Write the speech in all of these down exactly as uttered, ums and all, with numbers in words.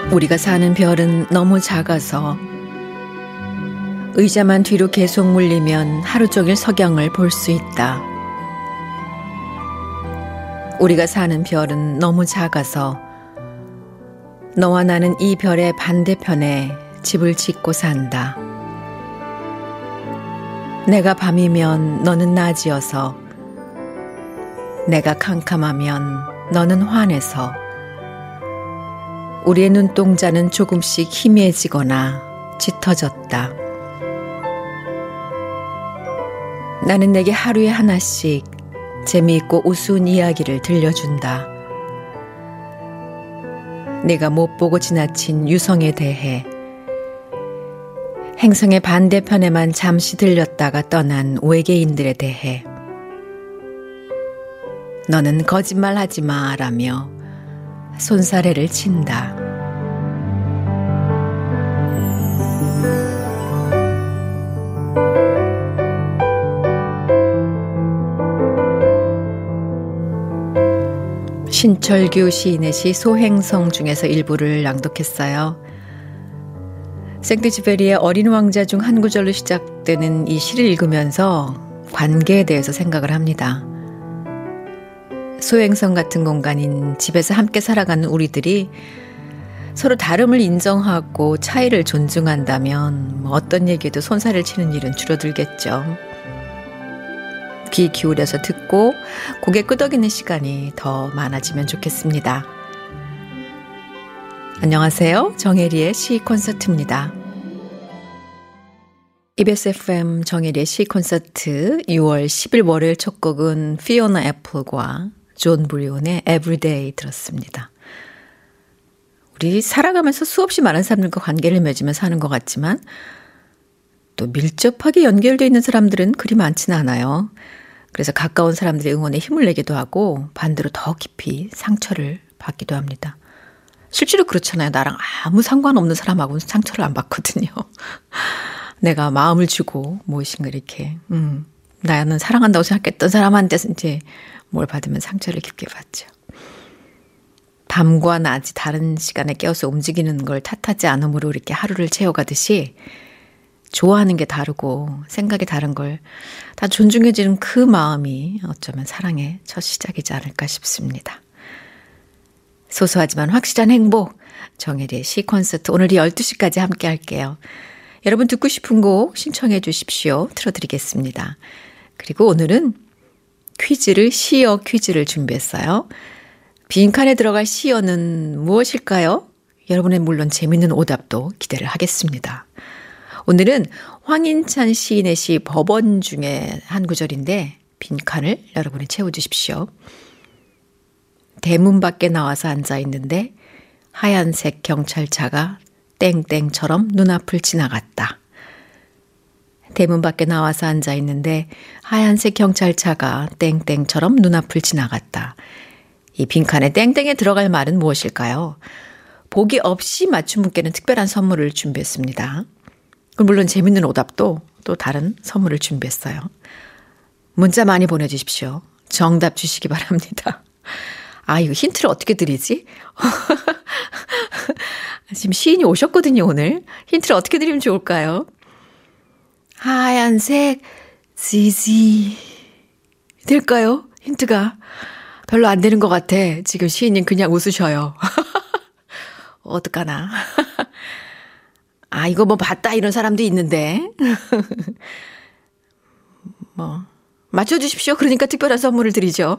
우리가 사는 별은 너무 작아서 의자만 뒤로 계속 물리면 하루 종일 석양을 볼 수 있다. 우리가 사는 별은 너무 작아서 너와 나는 이 별의 반대편에 집을 짓고 산다. 내가 밤이면 너는 낮이어서, 내가 캄캄하면 너는 환해서, 우리의 눈동자는 조금씩 희미해지거나 짙어졌다. 나는 내게 하루에 하나씩 재미있고 우스운 이야기를 들려준다. 내가 못 보고 지나친 유성에 대해, 행성의 반대편에만 잠시 들렸다가 떠난 외계인들에 대해. 너는 거짓말하지 마라며 손사래를 친다. 신철규 시인의 시 소행성 중에서 일부를 낭독했어요. 생트쥐페리의 어린 왕자 중 한 구절로 시작되는 이 시를 읽으면서 관계에 대해서 생각을 합니다. 소행성 같은 공간인 집에서 함께 살아가는 우리들이 서로 다름을 인정하고 차이를 존중한다면 어떤 얘기도 손살을 치는 일은 줄어들겠죠. 귀 기울여서 듣고 고개 끄덕이는 시간이 더 많아지면 좋겠습니다. 안녕하세요. 정혜리의 시 콘서트입니다. 이비에스 에프엠 정혜리의 시 콘서트 유월 십일 월요일 첫 곡은 피오나 애플과 존 브리온의 Everyday 들었습니다. 우리 살아가면서 수없이 많은 사람들과 관계를 맺으며 사는 것 같지만 또 밀접하게 연결되어 있는 사람들은 그리 많지는 않아요. 그래서 가까운 사람들의 응원에 힘을 내기도 하고 반대로 더 깊이 상처를 받기도 합니다. 실제로 그렇잖아요. 나랑 아무 상관없는 사람하고는 상처를 안 받거든요. 내가 마음을 주고 무엇인가 이렇게 음, 나는 사랑한다고 생각했던 사람한테 이제 뭘 받으면 상처를 깊게 받죠. 밤과 낮이 다른 시간에 깨어서 움직이는 걸 탓하지 않음으로 이렇게 하루를 채워가듯이 좋아하는 게 다르고 생각이 다른 걸 다 존중해주는 그 마음이 어쩌면 사랑의 첫 시작이지 않을까 싶습니다. 소소하지만 확실한 행복, 정혜리의 시 콘서트 오늘이 열두 시까지 함께 할게요. 여러분 듣고 싶은 곡 신청해 주십시오. 틀어드리겠습니다. 그리고 오늘은 퀴즈를 시어 퀴즈를 준비했어요. 빈칸에 들어갈 시어는 무엇일까요? 여러분의 물론 재밌는 오답도 기대를 하겠습니다. 오늘은 황인찬 시인의 시 법원 중에 한 구절인데 빈칸을 여러분이 채워주십시오. 대문 밖에 나와서 앉아있는데 하얀색 경찰차가 땡땡처럼 눈앞을 지나갔다. 대문 밖에 나와서 앉아있는데 하얀색 경찰차가 땡땡처럼 눈앞을 지나갔다. 이 빈칸에 땡땡에 들어갈 말은 무엇일까요? 보기 없이 맞춘 분께는 특별한 선물을 준비했습니다. 물론 재밌는 오답도 또 다른 선물을 준비했어요. 문자 많이 보내주십시오. 정답 주시기 바랍니다. 아, 이거 힌트를 어떻게 드리지? 지금 시인이 오셨거든요, 오늘. 힌트를 어떻게 드리면 좋을까요? 하얀색 지지 될까요? 힌트가 별로 안 되는 것 같아. 지금 시인님 그냥 웃으셔요. 어떡하나. 아, 이거 뭐 봤다 이런 사람도 있는데. 뭐 맞춰주십시오. 그러니까 특별한 선물을 드리죠.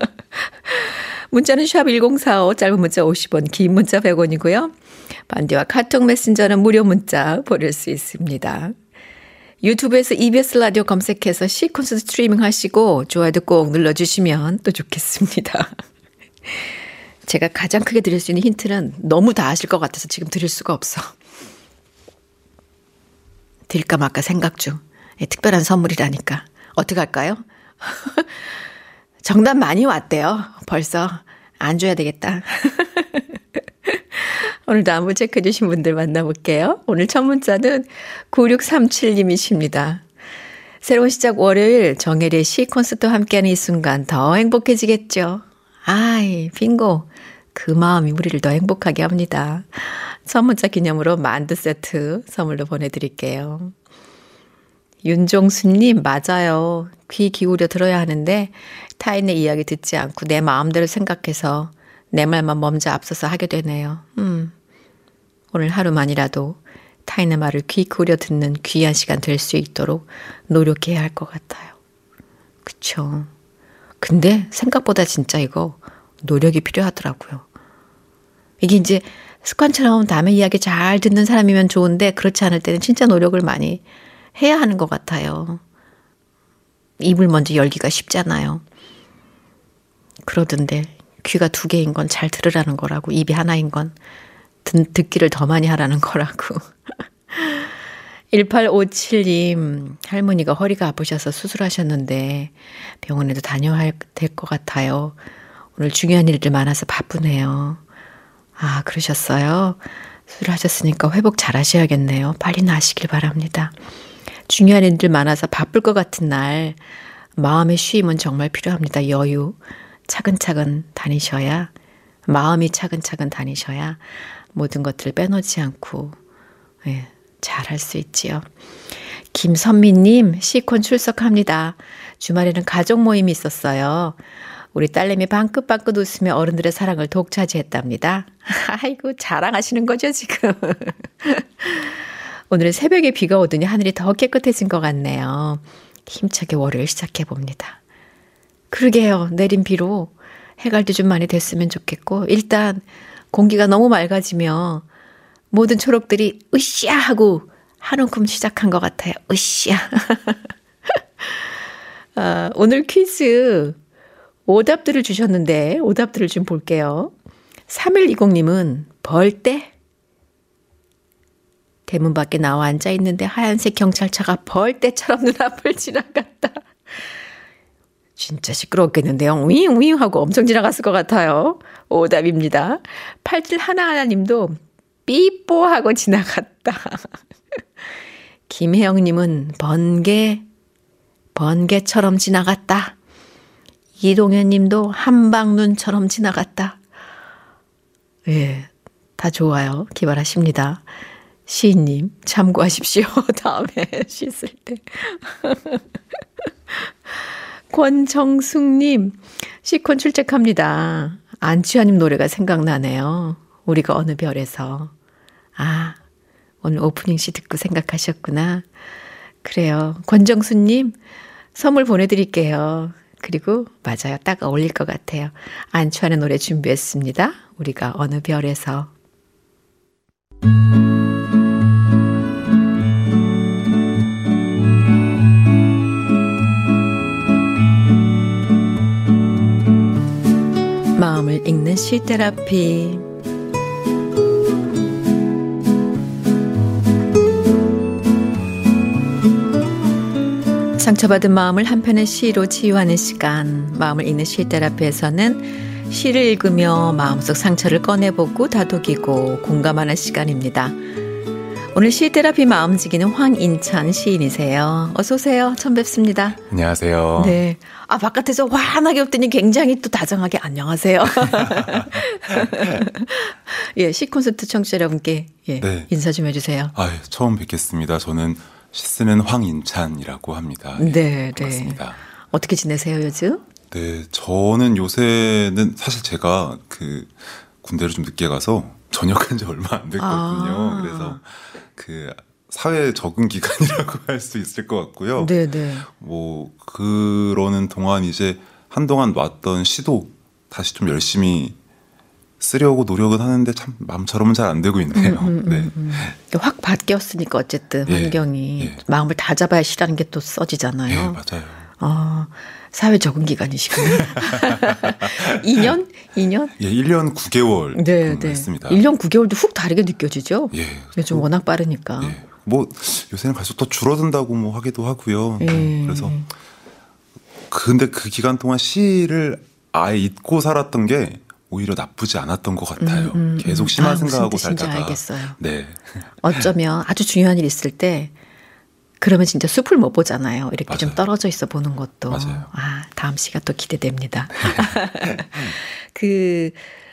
문자는 샵 일공사오, 짧은 문자 오십 원, 긴 문자 백 원이고요. 반디와 카톡 메신저는 무료 문자 보낼 수 있습니다. 유튜브에서 이비에스 라디오 검색해서 C 콘서트 스트리밍 하시고 좋아요도 꼭 눌러주시면 또 좋겠습니다. 제가 가장 크게 드릴 수 있는 힌트는 너무 다 아실 것 같아서 지금 드릴 수가 없어. 드릴까 말까 생각 중. 예, 특별한 선물이라니까. 어떻게 할까요? 정답 많이 왔대요. 벌써 안 줘야 되겠다. 오늘도 안부 체크해 주신 분들 만나볼게요. 오늘 첫 문자는 구육삼칠 님이십니다. 새로운 시작 월요일 정혜리의 시 콘서트와 함께하는 이 순간 더 행복해지겠죠. 아이 빙고. 그 마음이 우리를 더 행복하게 합니다. 선문자 기념으로 만두 세트 선물로 보내드릴게요. 윤종수님, 맞아요. 귀 기울여 들어야 하는데 타인의 이야기 듣지 않고 내 마음대로 생각해서 내 말만 먼저 앞서서 하게 되네요. 음, 오늘 하루만이라도 타인의 말을 귀 기울여 듣는 귀한 시간 될 수 있도록 노력해야 할 것 같아요. 그쵸. 근데 생각보다 진짜 이거 노력이 필요하더라고요. 이게 이제 습관처럼 남의 이야기 잘 듣는 사람이면 좋은데 그렇지 않을 때는 진짜 노력을 많이 해야 하는 것 같아요. 입을 먼저 열기가 쉽잖아요. 그러던데 귀가 두 개인 건 잘 들으라는 거라고, 입이 하나인 건 듣, 듣기를 더 많이 하라는 거라고. 일팔오칠님, 할머니가 허리가 아프셔서 수술하셨는데 병원에도 다녀야 될 것 같아요. 오늘 중요한 일들 많아서 바쁘네요. 아, 그러셨어요? 수술하셨으니까 회복 잘 하셔야겠네요. 빨리 나으시길 바랍니다. 중요한 일들 많아서 바쁠 것 같은 날 마음의 쉼은 정말 필요합니다. 여유. 차근차근 다니셔야, 마음이 차근차근 다니셔야 모든 것들을 빼놓지 않고 예, 잘할 수 있지요. 김선미님, 시콘 출석합니다. 주말에는 가족 모임이 있었어요. 우리 딸내미 방긋방긋 웃으며 어른들의 사랑을 독차지했답니다. 아이고, 자랑하시는 거죠 지금. 오늘은 새벽에 비가 오더니 하늘이 더 깨끗해진 것 같네요. 힘차게 월요일 시작해봅니다. 그러게요. 내린 비로 해갈도 좀 많이 됐으면 좋겠고, 일단 공기가 너무 맑아지며 모든 초록들이 으쌰 하고 한 움큼 시작한 것 같아요. 으쌰. 아, 오늘 퀴즈 오답들을 주셨는데 오답들을 좀 볼게요. 삼일이공님은 벌떼? 대문 밖에 나와 앉아있는데 하얀색 경찰차가 벌떼처럼 눈앞을 지나갔다. 진짜 시끄러웠겠는데요. 윙윙 하고 엄청 지나갔을 것 같아요. 오답입니다. 팔칠하나하나님도 삐뽀 하고 지나갔다. 김혜영님은 번개, 번개처럼 지나갔다. 이동현님도 한방눈처럼 지나갔다. 예, 다 좋아요. 기발하십니다. 시인님 참고하십시오. 다음에 씻을 때. 권정숙님, 시콘 출첵합니다. 안치환님 노래가 생각나네요. 우리가 어느 별에서. 아, 오늘 오프닝 시 듣고 생각하셨구나. 그래요. 권정수님, 선물 보내드릴게요. 그리고 맞아요. 딱 어울릴 것 같아요. 안치환의 노래 준비했습니다. 우리가 어느 별에서. 마음을 읽는 시 테라피. 상처받은 마음을 한편의 시로 치유하는 시간, 마음을 읽는 시 테라피에서는 시를 읽으며 마음속 상처를 꺼내보고 다독이고 공감하는 시간입니다. 오늘 시 테라피 마음지기는 황인찬 시인이세요. 어서 오세요. 처음 뵙습니다. 안녕하세요. 네. 아, 바깥에서 환하게 웃더니 굉장히 또 다정하게 안녕하세요. 예, 시 콘서트 청취자 여러분께 예, 네. 인사 좀 해주세요. 아, 처음 뵙겠습니다. 저는 시 쓰는 황인찬이라고 합니다. 네, 네. 반갑습니다. 어떻게 지내세요, 요즘? 네, 저는 요새는 사실 제가 그 군대를 좀 늦게 가서 전역한 지 얼마 안 됐거든요. 아. 그래서 그 사회 적응 기간이라고 할 수 있을 것 같고요. 네네. 뭐 그러는 동안 이제 한동안 놨던 시도 다시 좀 열심히 쓰려고 노력은 하는데 참 마음처럼은 잘 안 되고 있네요. 음, 음, 네. 음, 음. 확 바뀌었으니까 어쨌든 예, 환경이 예. 마음을 다 잡아야 시라는 게 또 써지잖아요. 예, 맞아요. 어, 사회 적응 기간이시구나. 이 년? 이 년? 예, 일 년 구 개월 네, 네. 했습니다. 일 년 구 개월도 훅 다르게 느껴지죠? 예. 요즘 워낙 빠르니까. 예. 뭐 요새는 갈수록 더 줄어든다고 뭐 하기도 하고요. 예. 그래서 근데 그 기간 동안 시를 아예 잊고 살았던 게 오히려 나쁘지 않았던 것 같아요. 음, 음, 계속 시만 아, 생각하고 무슨 뜻인지 살다가. 알겠어요. 네. 어쩌면 아주 중요한 일 있을 때 그러면 진짜 숲을 못 보잖아요. 이렇게 맞아요. 좀 떨어져 있어 보는 것도. 맞아요. 아, 다음 시가 또 기대됩니다. 그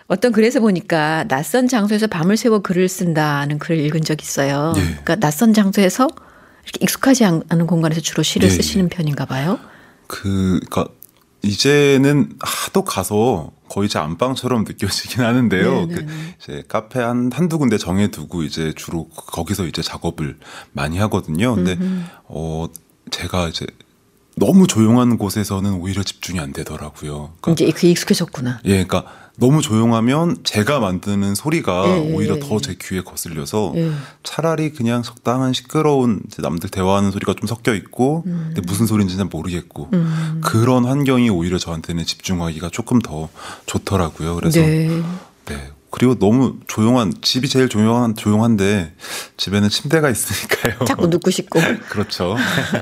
어떤 글에서 보니까 낯선 장소에서 밤을 새워 글을 쓴다는 글을 읽은 적이 있어요. 예. 그러니까 낯선 장소에서 이렇게 익숙하지 않은 공간에서 주로 시를 예, 쓰시는 예. 편인가 봐요. 그, 그러니까 이제는 하도 가서 거의 제 안방처럼 느껴지긴 하는데요. 그 이제 카페 한 한두 군데 정해두고 이제 주로 거기서 이제 작업을 많이 하거든요. 근데 음흠. 어 제가 이제 너무 조용한 곳에서는 오히려 집중이 안 되더라고요. 그러니까 이제 그 익숙해졌구나. 예, 그러니까 너무 조용하면 제가 만드는 소리가 예, 오히려 예, 더 제 귀에 거슬려서 예. 차라리 그냥 적당한 시끄러운 남들 대화하는 소리가 좀 섞여 있고 음. 근데 무슨 소리인지는 모르겠고 음. 그런 환경이 오히려 저한테는 집중하기가 조금 더 좋더라고요. 그래서 네. 네. 그리고 너무 조용한 집이 제일 조용한 조용한데 집에는 침대가 있으니까요. 자꾸 눕고 싶고. 그렇죠.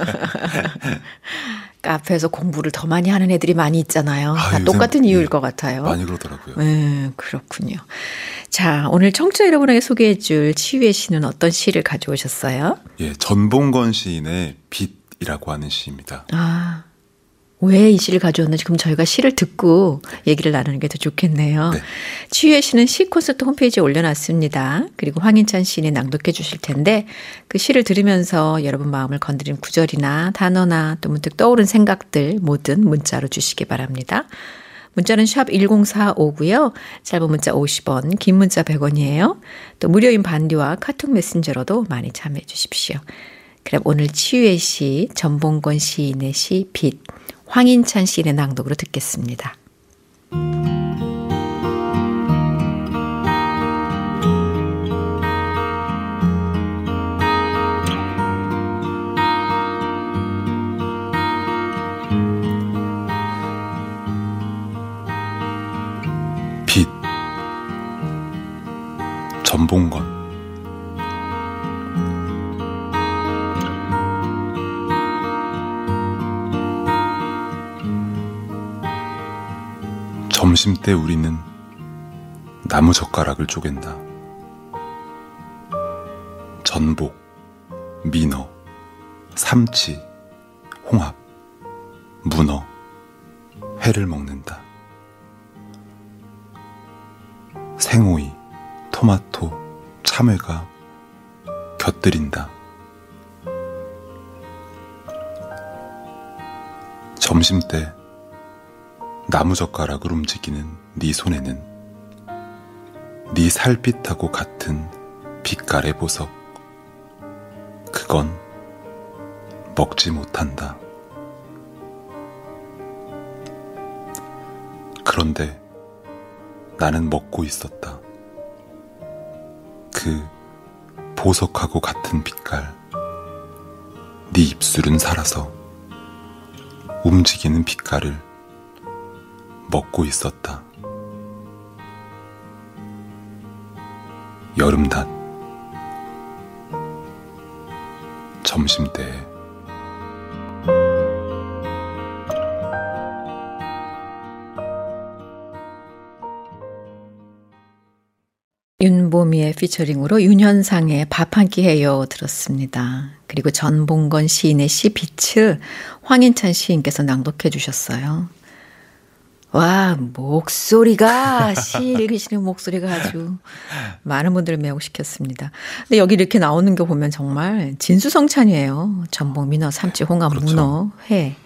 카페에서 공부를 더 많이 하는 애들이 많이 있잖아요. 아, 다 똑같은 네, 이유일 것 같아요. 많이 그러더라고요. 네, 그렇군요. 자, 오늘 청취자 여러분에게 소개해 줄 치유의 시는 어떤 시를 가져오셨어요? 예, 전봉건 시인의 빛이라고 하는 시입니다. 아, 왜 이 시를 가져왔는지 그럼 저희가 시를 듣고 얘기를 나누는 게 더 좋겠네요. 네. 치유의 시는 시 콘서트 홈페이지에 올려놨습니다. 그리고 황인찬 시인이 낭독해 주실 텐데 그 시를 들으면서 여러분 마음을 건드리는 구절이나 단어나 또 문득 떠오른 생각들 뭐든 문자로 주시기 바랍니다. 문자는 샵 일공사오고요. 짧은 문자 오십 원, 긴 문자 백 원이에요. 또 무료인 반디와 카톡 메신저로도 많이 참여해 주십시오. 그럼 오늘 치유의 시, 전봉건 시인의 시 빛, 황인찬 시인의 낭독으로 듣겠습니다. 빛, 전봉건. 점심때 우리는 나무젓가락을 쪼갠다. 전복, 민어, 삼치, 홍합, 문어, 회를 먹는다. 생오이, 토마토, 참외가 곁들인다. 점심때 나무젓가락을 움직이는 네 손에는 네 살빛하고 같은 빛깔의 보석. 그건 먹지 못한다. 그런데 나는 먹고 있었다. 그 보석하고 같은 빛깔. 네 입술은 살아서 움직이는 빛깔을 먹고 있었다. 여름낮 점심때에 윤보미의 피처링으로 윤현상의 밥 한 끼 해요 들었습니다. 그리고 전봉건 시인의 시 빛을 황인찬 시인께서 낭독해 주셨어요. 와, 목소리가, 시 읽으시는 목소리가 아주 많은 분들을 매혹시켰습니다. 근데 여기 이렇게 나오는 거 보면 정말 진수성찬이에요. 전복, 민어, 삼치, 홍합, 그렇죠. 문어, 회.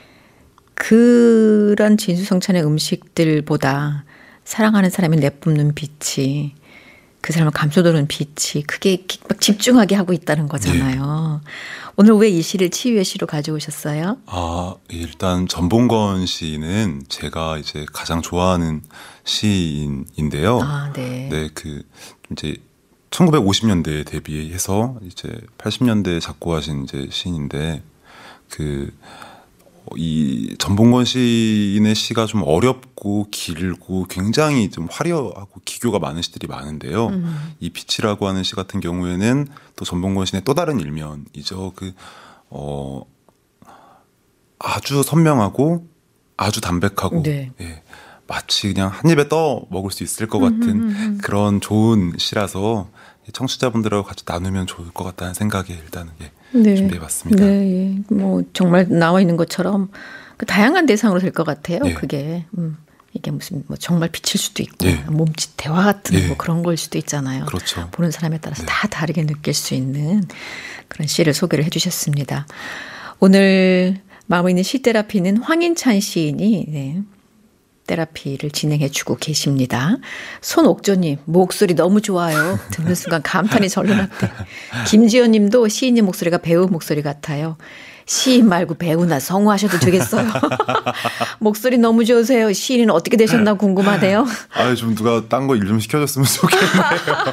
그런 진수성찬의 음식들보다 사랑하는 사람이 내뿜는 빛이 그 사람을 감싸도는 빛이 크게 막 집중하게 하고 있다는 거잖아요. 네. 오늘 왜 이 시를 치유의 시로 가져오셨어요? 아, 일단 전봉건 시인은 제가 이제 가장 좋아하는 시인인데요. 아, 네. 네, 그 이제 천구백오십 년대에 데뷔해서 이제 팔십 년대에 작고하신 이제 시인인데 그 이 전봉건 시인의 시가 좀 어렵고 길고 굉장히 좀 화려하고 기교가 많은 시들이 많은데요. 음. 이 빛이라고 하는 시 같은 경우에는 또 전봉건 시인의 또 다른 일면이죠. 그 어, 아주 선명하고 아주 담백하고 네. 예, 마치 그냥 한 입에 떠 먹을 수 있을 것 같은 음흠흠. 그런 좋은 시라서 청취자분들하고 같이 나누면 좋을 것 같다는 생각에 일단은 예, 네. 준비해봤습니다. 네, 예. 뭐 정말 나와 있는 것처럼 그 다양한 대상으로 될 것 같아요. 네. 그게 음. 이게 무슨 뭐 정말 빛일 수도 있고 예. 몸짓 대화 같은 예. 뭐 그런 걸 수도 있잖아요. 그렇죠. 보는 사람에 따라서 네. 다 다르게 느낄 수 있는 그런 시를 소개를 해주셨습니다. 오늘 마음에 있는 시 테라피는 황인찬 시인이 네, 테라피를 진행해주고 계십니다. 손옥조님 목소리 너무 좋아요. 듣는 순간 감탄이 절로 났대. 김지연님도 시인님 목소리가 배우 목소리 같아요. 시인 말고 배우나 성우하셔도 되겠어요. 목소리 너무 좋으세요. 시인은 어떻게 되셨나 궁금하대요. 아, 좀 누가 딴 거 일 좀 시켜줬으면 좋겠네요.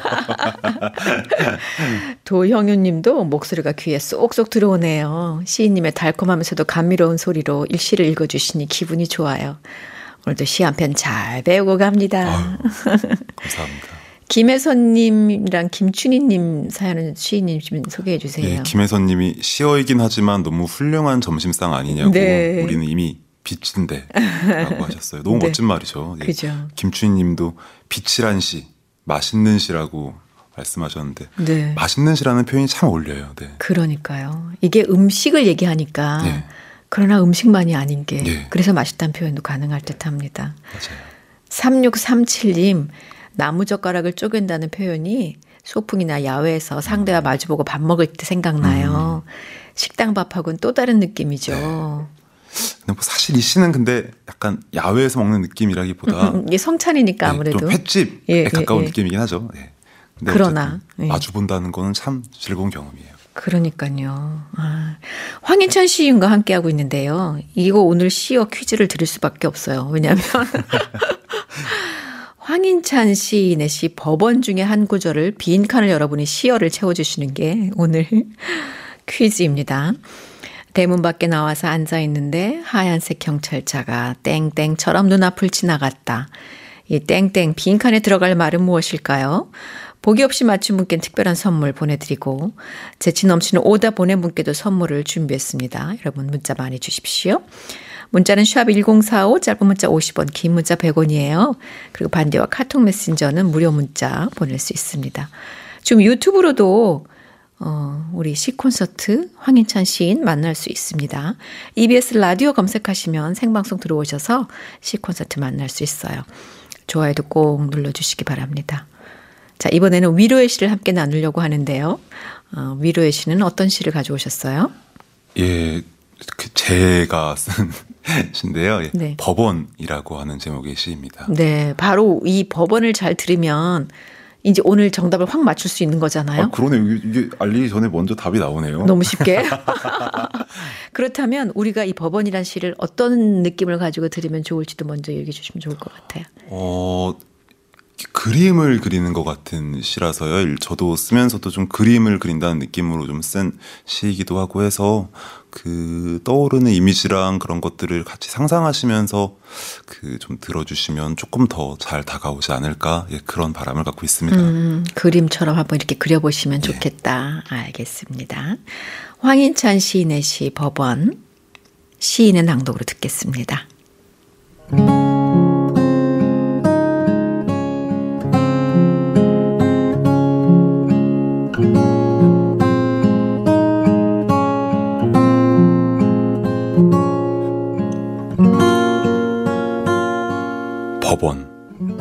도형윤님도 목소리가 귀에 쏙쏙 들어오네요. 시인님의 달콤하면서도 감미로운 소리로 일시를 읽어주시니 기분이 좋아요. 오늘도 시 한 편 잘 배우고 갑니다. 아유, 감사합니다. 김혜선님이랑 김춘희님 사연은 시인님 좀 소개해 주세요. 네, 김혜선님이 시어이긴 하지만 너무 훌륭한 점심상 아니냐고. 네. 우리는 이미 빛인데 라고 하셨어요. 너무 네. 멋진 말이죠. 예. 그죠. 김춘희님도 빛이란 시, 맛있는 시라고 말씀하셨는데 네. 맛있는 시라는 표현이 참 어울려요. 네. 그러니까요. 이게 음식을 얘기하니까 네. 그러나 음식만이 아닌 게 네. 그래서 맛있다는 표현도 가능할 듯합니다. 맞아요. 삼육삼칠님 나무젓가락을 쪼갠다는 표현이 소풍이나 야외에서 상대와 마주보고 밥 먹을 때 생각나요. 음. 식당 밥하고는 또 다른 느낌이죠. 네. 근데 뭐 사실 이 시는 근데 약간 야외에서 먹는 느낌이라기보다 음, 이게 성찬이니까 네, 아무래도 좀 횟집에 예, 가까운 예, 예. 느낌이긴 하죠. 네. 근데 그러나 예. 마주 본다는 거는 참 즐거운 경험이에요. 그러니까요. 아, 황인찬 시인과 함께하고 있는데요. 이거 오늘 시어 퀴즈를 드릴 수밖에 없어요. 왜냐하면 황인찬 시인의 시 법원 중에 한 구절을 빈 칸을 여러분이 시어를 채워주시는 게 오늘 퀴즈입니다. 대문 밖에 나와서 앉아있는데 하얀색 경찰차가 땡땡처럼 눈앞을 지나갔다. 이 땡땡 빈칸에 들어갈 말은 무엇일까요? 보기 없이 맞춘 분께는 특별한 선물 보내드리고 재치 넘치는 오답 보낸 분께도 선물을 준비했습니다. 여러분 문자 많이 주십시오. 문자는 샵 일공사오, 짧은 문자 오십 원, 긴 문자 백 원이에요. 그리고 반대와 카톡 메신저는 무료 문자 보낼 수 있습니다. 지금 유튜브로도 어, 우리 시 콘서트 황인찬 시인 만날 수 있습니다. 이비에스 라디오 검색하시면 생방송 들어오셔서 시 콘서트 만날 수 있어요. 좋아요도 꼭 눌러주시기 바랍니다. 자, 이번에는 위로의 시를 함께 나누려고 하는데요. 어, 위로의 시는 어떤 시를 가져오셨어요? 예, 그 제가 쓴 시인데요. 예, 네. 법원이라고 하는 제목의 시입니다. 네, 바로 이 법원을 잘 들으면 이제 오늘 정답을 확 맞출 수 있는 거잖아요. 아, 그러네요. 이게, 이게 알리기 전에 먼저 답이 나오네요. 너무 쉽게. 그렇다면 우리가 이 법원이란 시를 어떤 느낌을 가지고 들으면 좋을지도 먼저 얘기해 주시면 좋을 것 같아요. 어, 그림을 그리는 것 같은 시라서요. 저도 쓰면서도 좀 그림을 그린다는 느낌으로 좀 쓴 시이기도 하고 해서 그 떠오르는 이미지랑 그런 것들을 같이 상상하시면서 그 좀 들어주시면 조금 더 잘 다가오지 않을까, 예, 그런 바람을 갖고 있습니다. 음, 그림처럼 한번 이렇게 그려보시면 예. 좋겠다. 알겠습니다. 황인찬 시인의 시 법원, 시인의 낭독으로 듣겠습니다. 법원.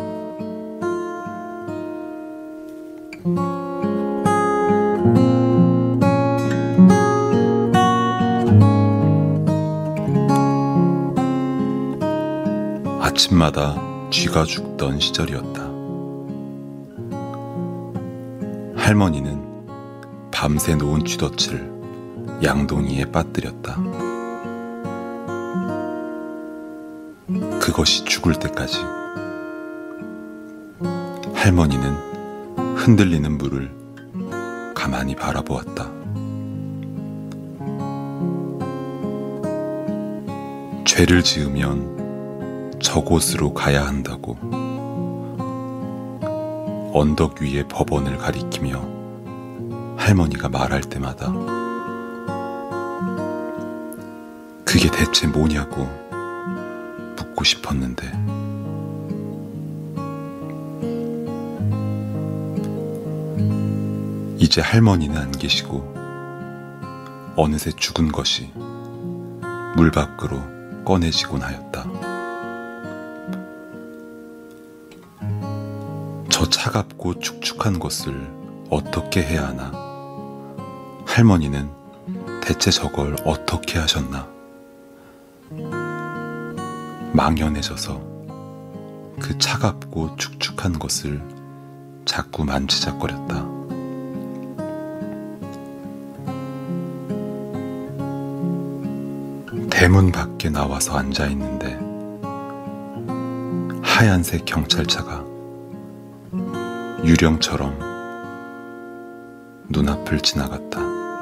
아침마다 쥐가 죽던 시절이었다. 할머니는 밤새 놓은 쥐덫을 양동이에 빠뜨렸다. 그것이 죽을 때까지 할머니는 흔들리는 물을 가만히 바라보았다. 죄를 지으면 저곳으로 가야 한다고 언덕 위의 법원을 가리키며 할머니가 말할 때마다 그게 대체 뭐냐고 묻고 싶었는데 이제 할머니는 안 계시고 어느새 죽은 것이 물 밖으로 꺼내지곤 하였다. 저 차갑고 축축한 것을 어떻게 해야 하나? 할머니는 대체 저걸 어떻게 하셨나? 망연해져서 그 차갑고 축축한 것을 자꾸 만지작거렸다. 대문 밖에 나와서 앉아있는데 하얀색 경찰차가 유령처럼 눈앞을 지나갔다.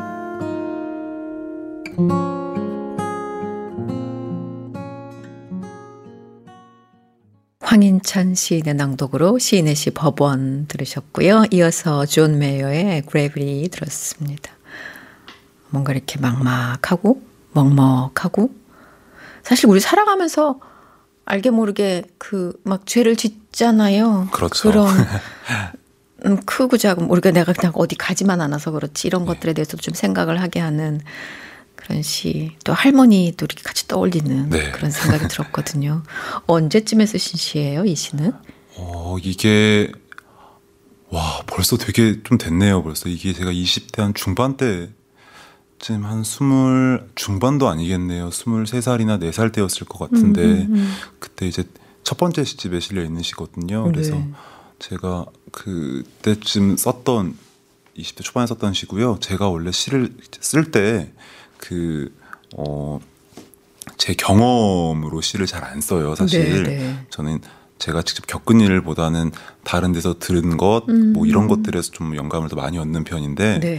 황인찬 시인의 낭독으로 시인의 시 법원 들으셨고요. 이어서 존 메이어의 그래비티 들었습니다. 뭔가 이렇게 막막하고 먹먹하고 사실 우리 살아가면서 알게 모르게 그 막 죄를 짓잖아요. 그렇죠. 그런 음, 크고 작은 우리가 내가 그냥 어디 가지만 않아서 그렇지 이런 네. 것들에 대해서 좀 생각을 하게 하는 그런 시. 또 할머니도 이렇게 같이 떠올리는 네. 그런 생각이 들었거든요. 언제쯤에 쓰신 시예요, 이 시는? 어, 이게 와 벌써 되게 좀 됐네요. 벌써 이게 제가 이십 대 한 중반 때 쯤 한 스물 중반도 아니겠네요. 스물세 살이나 네 살 때였을 것 같은데 음, 음, 음. 그때 이제 첫 번째 시집에 실려 있는 시거든요. 그래서 네. 제가 그때쯤 썼던 이십 대 초반에 썼던 시고요. 제가 원래 시를 쓸 때 그 어 제 경험으로 시를 잘 안 써요. 사실 네, 네. 저는 제가 직접 겪은 일보다는 다른 데서 들은 것, 음, 뭐 이런 것들에서 좀 영감을 더 많이 얻는 편인데. 네.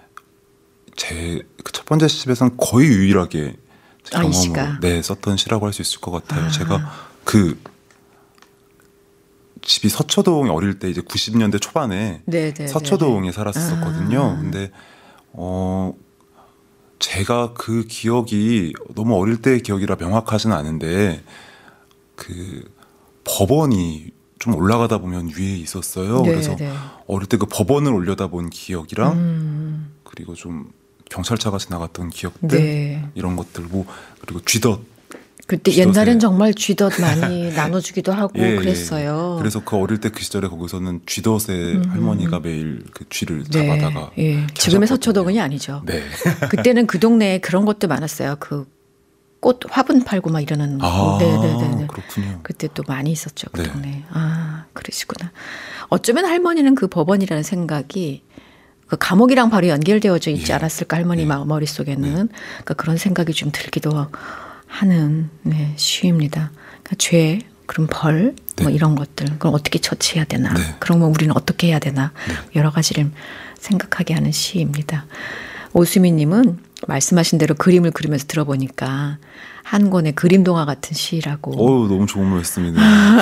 제 그 첫 번째 시집에서는 거의 유일하게 제 아, 경험으로 네, 썼던 시라고 할 수 있을 것 같아요. 아. 제가 그 집이 서초동 어릴 때 이제 구십 년대 초반에 네네, 서초동에 네네. 살았었거든요. 아. 근데 어 제가 그 기억이 너무 어릴 때의 기억이라 명확하지는 않은데 그 법원이 좀 올라가다 보면 위에 있었어요. 네네. 그래서 어릴 때 그 법원을 올려다본 기억이랑 음. 그리고 좀 경찰차가 지나갔던 기억들 네. 이런 것들 뭐 그리고 쥐덫 그때 쥐덫에. 옛날엔 정말 쥐덫 많이 나눠주기도 하고 예, 예. 그랬어요. 그래서 그 어릴 때 그 시절에 거기서는 쥐덫에 음. 할머니가 매일 그 쥐를 네. 잡아다가 예. 지금의 서초동은이 아니죠. 네. 그때는 그 동네에 그런 것도 많았어요. 그 꽃 화분 팔고 막 이러는. 아, 네네네. 그렇군요. 그때 또 많이 있었죠. 그 네. 동네. 아, 그러시구나. 어쩌면 할머니는 그 법원이라는 생각이 그 감옥이랑 바로 연결되어져 있지 예. 않았을까 할머니 예. 머릿속에는. 네. 그러니까 그런 생각이 좀 들기도 하는 네, 시입니다. 그러니까 죄, 그럼 벌, 네. 뭐 이런 것들. 그럼 어떻게 처치해야 되나. 네. 그러면 우리는 어떻게 해야 되나. 네. 여러 가지를 생각하게 하는 시입니다. 오수미님은 말씀하신 대로 그림을 그리면서 들어보니까 한 권의 그림 동화 같은 시라고. 오, 너무 좋은 말씀이네요.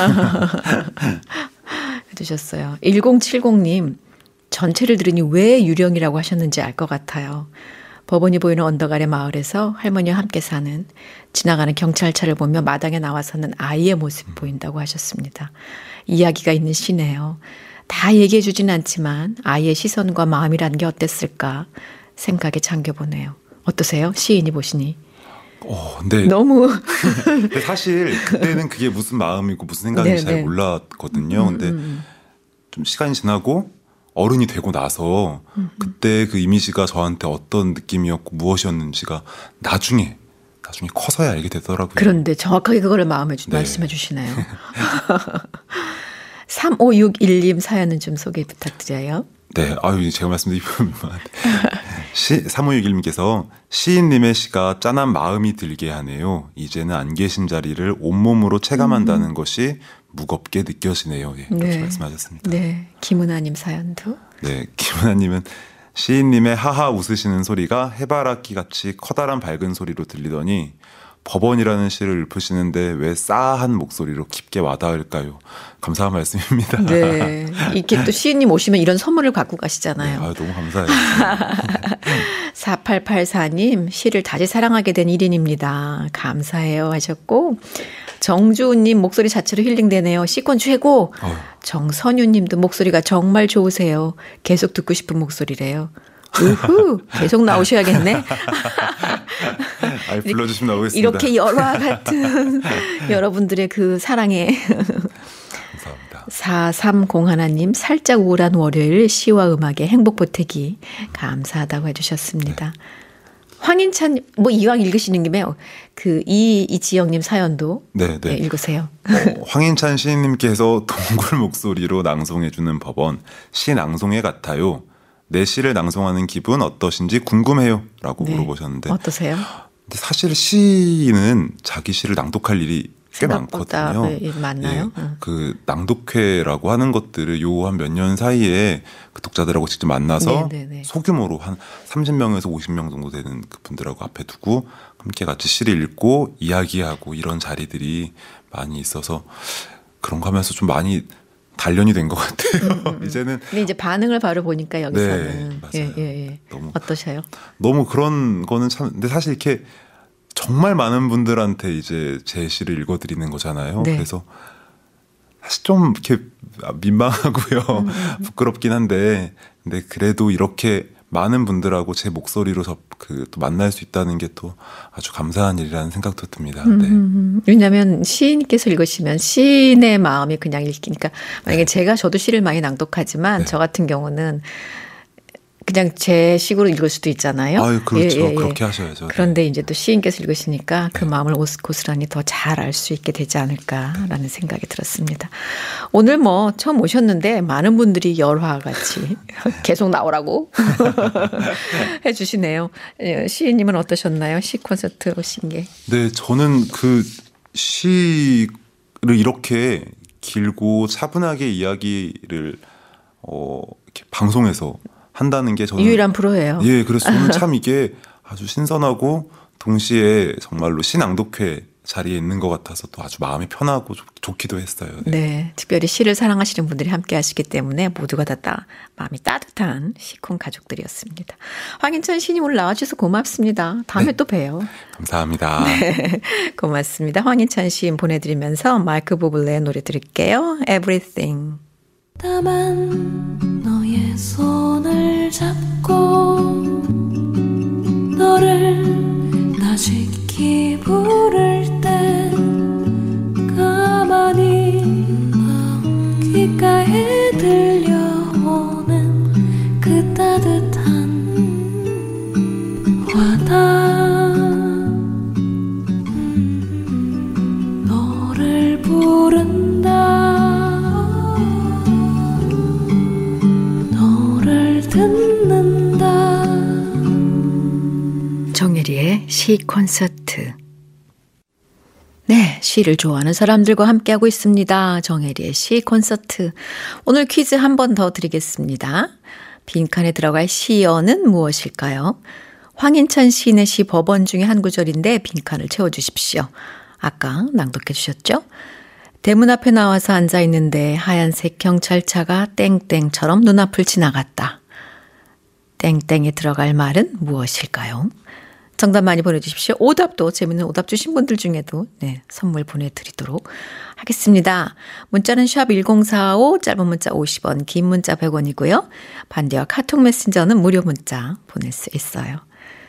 해주셨어요. 일공칠공님 전체를 들으니 왜 유령이라고 하셨는지 알 것 같아요. 법원이 보이는 언덕 아래 마을에서 할머니와 함께 사는 지나가는 경찰차를 보며 마당에 나와서는 아이의 모습 보인다고 하셨습니다. 이야기가 있는 시네요. 다 얘기해 주진 않지만 아이의 시선과 마음이라는 게 어땠을까 생각에 잠겨보네요. 어떠세요? 시인이 보시니. 어, 근데 너무 근데 사실 그때는 그게 무슨 마음이고 무슨 생각인지 잘 몰랐거든요. 음, 근데 음. 좀 시간이 지나고 어른이 되고 나서 음, 그때 그 이미지가 저한테 어떤 느낌이었고 무엇이었는지가 나중에 나중에 커서야 알게 되더라고요. 그런데 정확하게 그거를 마음에 주, 네. 말씀해 주시네요. 삼오육일님 사연은 좀 소개 부탁드려요. 네, 아유 제가 말씀드리면 삼오육일님께서 시인님의 시가 짠한 마음이 들게 하네요. 이제는 안 계신 자리를 온몸으로 체감한다는 음. 것이 무겁게 느껴지네요. 예, 그렇게 네. 말씀하셨습니다. 네, 김은아님 사연도. 네, 김은아님은 시인님의 하하 웃으시는 소리가 해바라기 같이 커다란 밝은 소리로 들리더니 법원이라는 시를 읊으시는데 왜 싸한 목소리로 깊게 와닿을까요? 감사한 말씀입니다. 네. 이렇게 또 시인님 오시면 이런 선물을 갖고 가시잖아요. 네, 아, 너무 감사해요. 사팔팔사님 시를 다시 사랑하게 된 일인입니다. 감사해요 하셨고 정주우님 목소리 자체로 힐링되네요. 시권 최고. 어. 정선유님도 목소리가 정말 좋으세요. 계속 듣고 싶은 목소리래요. 우후, 계속 나오셔야겠네. 아이, 불러주시면 나오겠습니다. 이렇게 열화 같은 여러분들의 그 사랑에. 감사합니다. 사삼공일 님 살짝 우울한 월요일 시와 음악의 행복 보태기 감사하다고 해주셨습니다. 네. 황인찬 뭐 이왕 읽으시는 김에 그 이 이지영님 사연도 네, 네. 네, 읽으세요. 어, 황인찬 시인님께서 동굴 목소리로 낭송해주는 법원 시 낭송회 같아요. 내 시를 낭송하는 기분 어떠신지 궁금해요라고 네. 물어보셨는데 어떠세요? 근데 사실 시인은 자기 시를 낭독할 일이 꽤 많거든요. 네, 맞나요? 예, 응. 그 낭독회라고 하는 것들을 요 한 몇 년 사이에 그 독자들하고 직접 만나서 네네네. 소규모로 한 삼십 명에서 오십 명 정도 되는 그 분들하고 앞에 두고 함께 같이 시를 읽고 이야기하고 이런 자리들이 많이 있어서 그런 거 하면서 좀 많이 단련이 된 것 같아요. 음, 음. 이제는. 근데 이제 반응을 바로 보니까 여기서는 네, 맞아요. 예, 예, 예. 너무 어떠셔요? 너무 그런 거는 참. 근데 사실 이렇게 정말 많은 분들한테 이제 제 시를 읽어드리는 거잖아요. 네. 그래서 사실 좀 이렇게 민망하고요. 음, 음. 부끄럽긴 한데, 근데 그래도 이렇게 많은 분들하고 제 목소리로 그 또 만날 수 있다는 게 또 아주 감사한 일이라는 생각도 듭니다. 네. 음, 왜냐하면 시인께서 읽으시면 시인의 마음이 그냥 읽히니까 만약에 네. 제가 저도 시를 많이 낭독하지만 네. 저 같은 경우는 그냥 제 식으로 읽을 수도 있잖아요. 아유, 그렇죠. 예, 예, 예. 그렇게 하셔야죠. 그런데 이제 또 시인께서 읽으시니까 그 네. 마음을 고스란히 더 잘 알 수 있게 되지 않을까라는 생각이 들었습니다. 오늘 뭐 처음 오셨는데 많은 분들이 열화같이 계속 나오라고 해주시네요. 시인님은 어떠셨나요? 시 콘서트 오신 게. 네, 저는 그 시를 이렇게 길고 차분하게 이야기를 어, 이렇게 방송에서 한다는 게 저는 유일한 프로예요. 예, 그래서 저는 참 이게 아주 신선하고 동시에 정말로 시낭독회 자리에 있는 것 같아서 또 아주 마음이 편하고 좋, 좋기도 했어요. 네. 네, 특별히 시를 사랑하시는 분들이 함께 하시기 때문에 모두가 다, 다 마음이 따뜻한 시콘 가족들이었습니다. 황인찬 시인님 오늘 나와주셔서 고맙습니다. 다음에 네. 또 봬요. 감사합니다. 네, 고맙습니다. 황인찬 시인 보내드리면서 마이크 부블레의 노래 들을게요. Everything. 다만 너의 손을 잡고 너를 다시키 부를 때 가만히 귓가에 들려오는 그 따뜻한 와닿음 음, 너를 부른다 듣는다. 정혜리의 시 콘서트. 네, 시를 좋아하는 사람들과 함께하고 있습니다. 정혜리의 시 콘서트. 오늘 퀴즈 한 번 더 드리겠습니다. 빈칸에 들어갈 시어는 무엇일까요? 황인찬 시인의 시 법원 중에 한 구절인데 빈칸을 채워주십시오. 아까 낭독해 주셨죠? 대문 앞에 나와서 앉아있는데 하얀색 경찰차가 땡땡처럼 눈앞을 지나갔다. 땡땡에 들어갈 말은 무엇일까요? 정답 많이 보내주십시오. 오답도 재밌는 오답 주신 분들 중에도 네, 선물 보내드리도록 하겠습니다. 문자는 샵 일공사오, 짧은 문자 오십 원, 긴 문자 백 원이고요. 반대와 카톡 메신저는 무료 문자 보낼 수 있어요.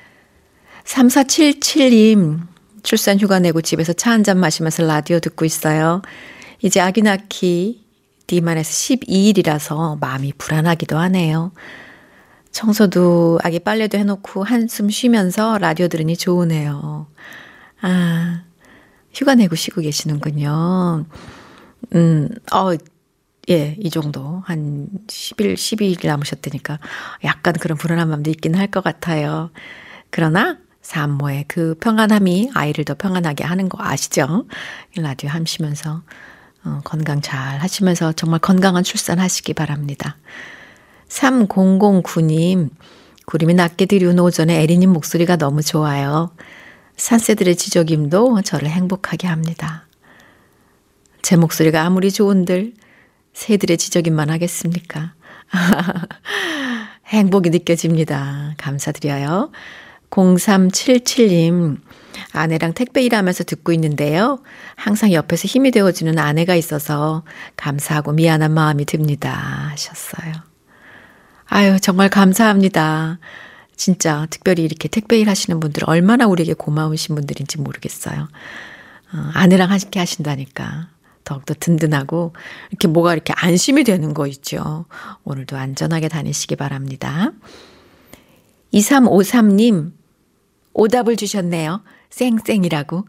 삼사칠칠 님 출산 휴가 내고 집에서 차 한잔 마시면서 라디오 듣고 있어요. 이제 아기 낳기 D만에서 십이 일이라서 마음이 불안하기도 하네요. 청소도 아기 빨래도 해놓고 한숨 쉬면서 라디오 들으니 좋으네요. 아, 휴가 내고 쉬고 계시는군요. 음, 어, 예, 이 정도. 한 십 일, 십이 일 남으셨다니까 약간 그런 불안한 마음도 있긴 할 것 같아요. 그러나 산모의 그 평안함이 아이를 더 평안하게 하는 거 아시죠? 라디오 하시면서 어, 건강 잘 하시면서 정말 건강한 출산 하시기 바랍니다. 삼공공구 님, 구름이 낮게 들이운 오전에 에리님 목소리가 너무 좋아요. 산새들의 지저김도 저를 행복하게 합니다. 제 목소리가 아무리 좋은들 새들의 지저김만 하겠습니까? 행복이 느껴집니다. 감사드려요. 공삼칠칠 님, 아내랑 택배 일하면서 듣고 있는데요. 항상 옆에서 힘이 되어주는 아내가 있어서 감사하고 미안한 마음이 듭니다. 하셨어요. 아유, 정말 감사합니다. 진짜 특별히 이렇게 택배 일 하시는 분들 얼마나 우리에게 고마우신 분들인지 모르겠어요. 어, 아내랑 함께 하신다니까 더욱더 든든하고 이렇게 뭐가 이렇게 안심이 되는 거 있죠. 오늘도 안전하게 다니시기 바랍니다. 이삼오삼 님 오답을 주셨네요. 쌩쌩이라고.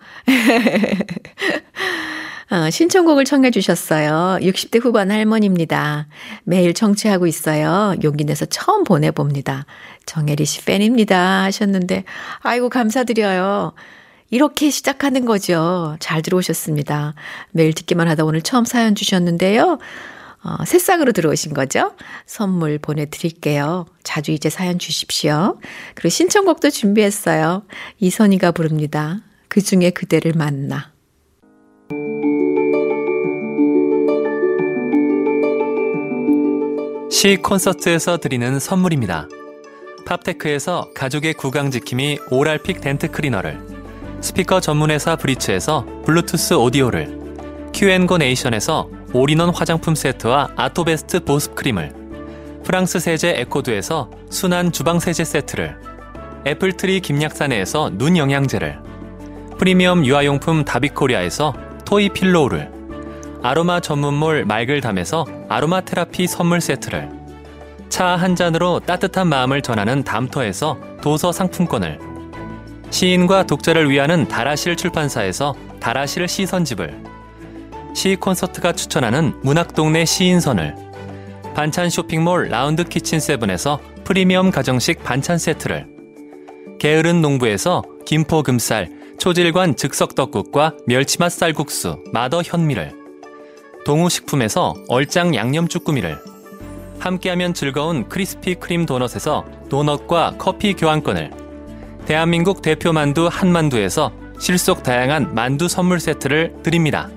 어, 신청곡을 청해 주셨어요. 육십 대 후반 할머니입니다. 매일 청취하고 있어요. 용기 내서 처음 보내봅니다. 정혜리 씨 팬입니다 하셨는데 아이고 감사드려요. 이렇게 시작하는 거죠. 잘 들어오셨습니다. 매일 듣기만 하다 오늘 처음 사연 주셨는데요. 어, 새싹으로 들어오신 거죠? 선물 보내드릴게요. 자주 이제 사연 주십시오. 그리고 신청곡도 준비했어요. 이선희가 부릅니다. 그중에 그대를 만나. 시 콘서트에서 드리는 선물입니다. 팝테크에서 가족의 구강지킴이 오랄픽 덴트 클리너를, 스피커 전문회사 브리츠에서 블루투스 오디오를, 큐앤고 네이션에서 올인원 화장품 세트와 아토베스트 보습 크림을, 프랑스 세제 에코두에서 순한 주방 세제 세트를, 애플트리 김약사네에서 눈 영양제를, 프리미엄 유아용품 다비코리아에서 토이 필로우를, 아로마 전문몰 말글담에서 아로마 테라피 선물 세트를, 차 한 잔으로 따뜻한 마음을 전하는 담터에서 도서 상품권을, 시인과 독자를 위하는 다라실 출판사에서 다라실 시선집을, 시 콘서트가 추천하는 문학동네 시인선을, 반찬 쇼핑몰 라운드 키친 세븐에서 프리미엄 가정식 반찬 세트를, 게으른 농부에서 김포 금쌀, 초질관 즉석떡국과 멸치맛 쌀국수, 마더 현미를, 동우식품에서 얼짱 양념 쭈꾸미를, 함께하면 즐거운 크리스피 크림 도넛에서 도넛과 커피 교환권을, 대한민국 대표 만두 한만두에서 실속 다양한 만두 선물 세트를 드립니다.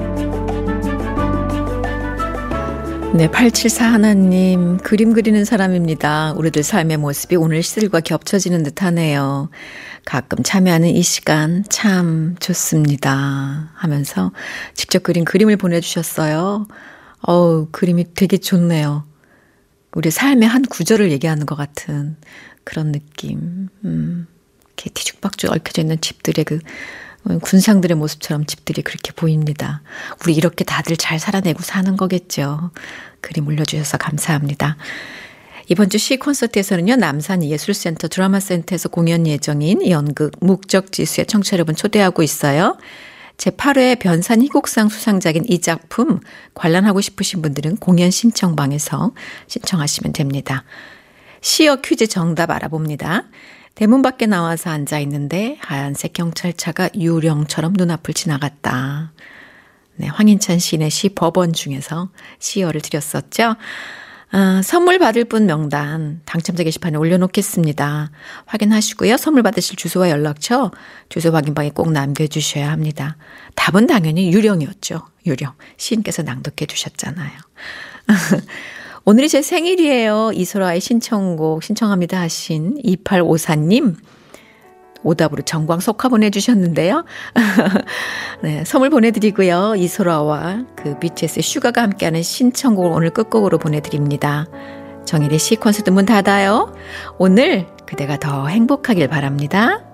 네, 팔칠사일 님 그림 그리는 사람입니다. 우리들 삶의 모습이 오늘 시들과 겹쳐지는 듯하네요. 가끔 참여하는 이 시간 참 좋습니다 하면서 직접 그린 그림을 보내주셨어요. 어우, 그림이 되게 좋네요. 우리 삶의 한 구절을 얘기하는 것 같은 그런 느낌. 음, 이렇게 뒤죽박죽 얽혀져 있는 집들의 그 군상들의 모습처럼 집들이 그렇게 보입니다. 우리 이렇게 다들 잘 살아내고 사는 거겠죠. 그림 올려주셔서 감사합니다. 이번 주 시 콘서트에서는요, 남산예술센터 드라마센터에서 공연 예정인 연극 묵적지수의 청취자 여러분 초대하고 있어요. 제팔 회 변산 희곡상 수상작인 이 작품 관람하고 싶으신 분들은 공연 신청방에서 신청하시면 됩니다. 시어 퀴즈 정답 알아봅니다. 대문 밖에 나와서 앉아있는데 하얀색 경찰차가 유령처럼 눈앞을 지나갔다. 네, 황인찬 시인의 시 법원 중에서 시어를 드렸었죠. 아, 선물 받을 분 명단 당첨자 게시판에 올려놓겠습니다. 확인하시고요. 선물 받으실 주소와 연락처 주소 확인방에 꼭 남겨주셔야 합니다. 답은 당연히 유령이었죠. 유령. 시인께서 낭독해 주셨잖아요. 오늘이 제 생일이에요. 이소라의 신청곡 신청합니다 하신 이팔오사 님 오답으로 정광 석화 보내주셨는데요. 네, 선물 보내드리고요. 이소라와 그 비티에스의 슈가가 함께하는 신청곡을 오늘 끝곡으로 보내드립니다. 정일의 시 콘서트 문 닫아요. 오늘 그대가 더 행복하길 바랍니다.